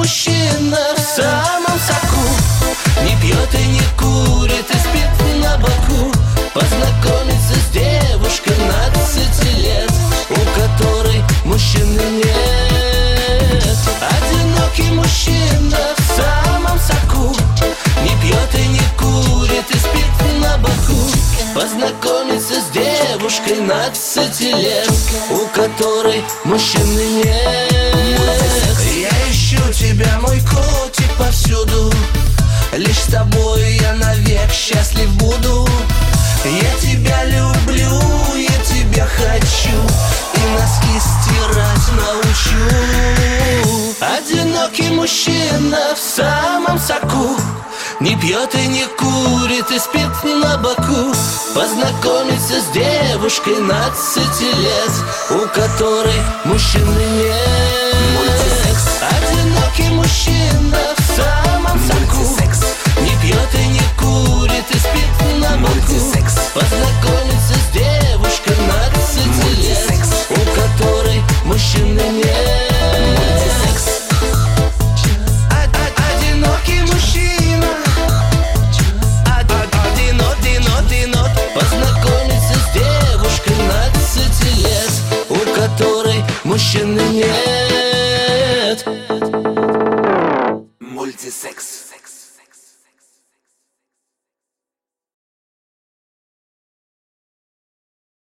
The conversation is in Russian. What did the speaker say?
мужчина в самом соку, не пьет и не курит, и спит на боку. Познакомиться с девушкой 15 лет, у которой мужчины нет. Одинокий мужчина в самом соку, не пьет и не курит, и спит на боку. Познакомиться с девушкой 15 лет, у которой мужчины нет. Я ищу тебя, мой котик, повсюду. Лишь с тобой я навек счастлив буду. Я тебя люблю, я тебя хочу, и носки стирать научу. Одинокий мужчина в самом соку, не пьет и не курит, и спит на боку. Познакомиться с девушкой 15 лет, у которой мужчины нет.